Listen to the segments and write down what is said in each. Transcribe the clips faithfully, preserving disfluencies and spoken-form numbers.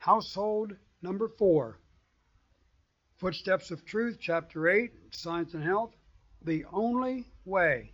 Household number four. Footsteps of Truth, Chapter eight, Science and Health. The only way.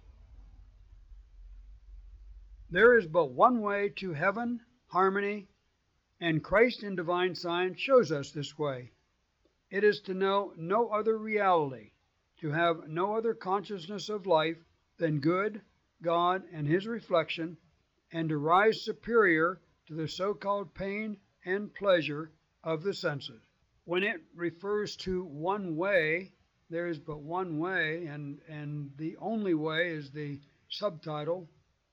There is but one way to heaven, harmony, and Christ in divine science shows us this way. It is to know no other reality, to have no other consciousness of life than good, God, and His reflection, and to rise superior to the so-called pain and pleasure of the senses. When it refers to one way, there is but one way, and, and the only way is the subtitle.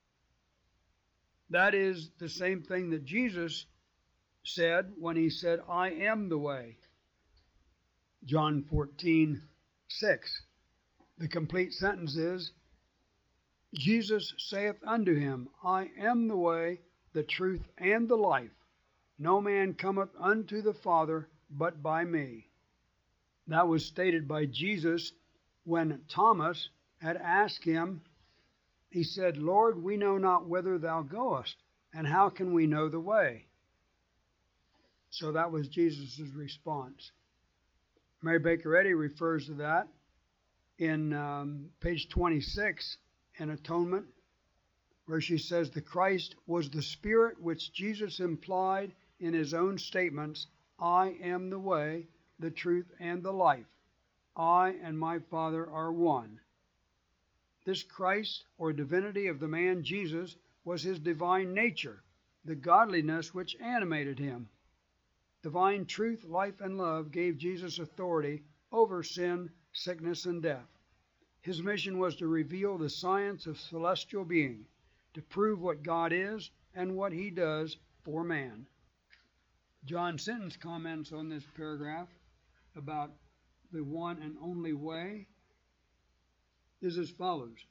That is the same thing that Jesus said when He said, I am the way. John fourteen six. The complete sentence is, Jesus saith unto him, I am the way, the truth, and the life. No man cometh unto the Father but by me. That was stated by Jesus when Thomas had asked him. He said, Lord, we know not whither thou goest, and how can we know the way? So that was Jesus' response. Mary Baker Eddy refers to that in um, page twenty-six in Atonement, where she says, the Christ was the Spirit which Jesus implied in His own statements, I am the way, the truth, and the life. I and my Father are one. This Christ, or divinity of the man Jesus, was His divine nature, the godliness which animated Him. Divine truth, life, and love gave Jesus authority over sin, sickness, and death. His mission was to reveal the science of celestial being, to prove what God is and what He does for man. John Sinton's comments on this paragraph about the one and only way is as follows.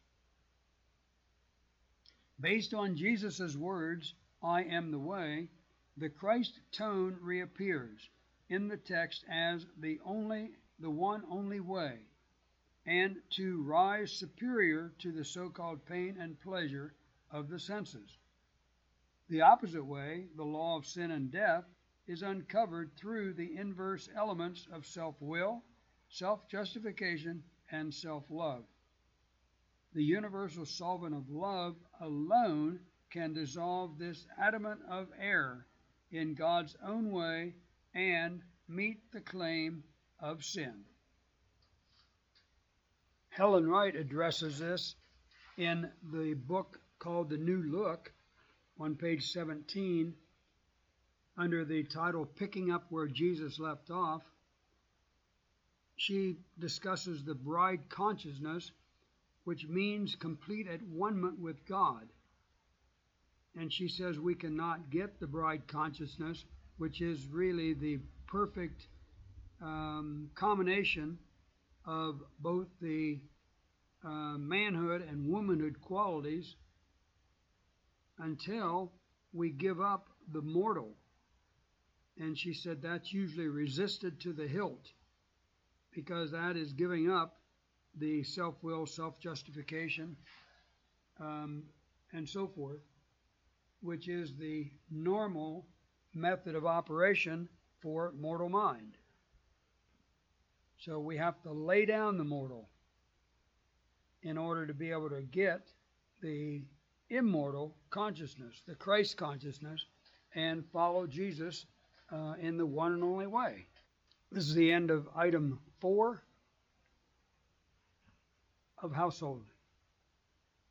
Based on Jesus' words, I am the way, the Christ tone reappears in the text as the only, the one only way, and to rise superior to the so-called pain and pleasure of the senses. The opposite way, the law of sin and death, is uncovered through the inverse elements of self-will, self-justification, and self-love. The universal solvent of love alone can dissolve this adamant of error in God's own way and meet the claim of sin. Helen Wright addresses this in the book called The New Look on page seventeen under the title Picking Up Where Jesus Left Off. She discusses the bride consciousness, which means complete at one-ment with God. And she says we cannot get the bride consciousness, which is really the perfect um, combination of both the uh, manhood and womanhood qualities, until we give up the mortal. And she said that's usually resisted to the hilt, because that is giving up the self-will, self-justification, um, and so forth, which is the normal method of operation for mortal mind. So we have to lay down the mortal in order to be able to get the immortal consciousness, the Christ consciousness, and follow Jesus uh, in the one and only way. This is the end of item four of Household.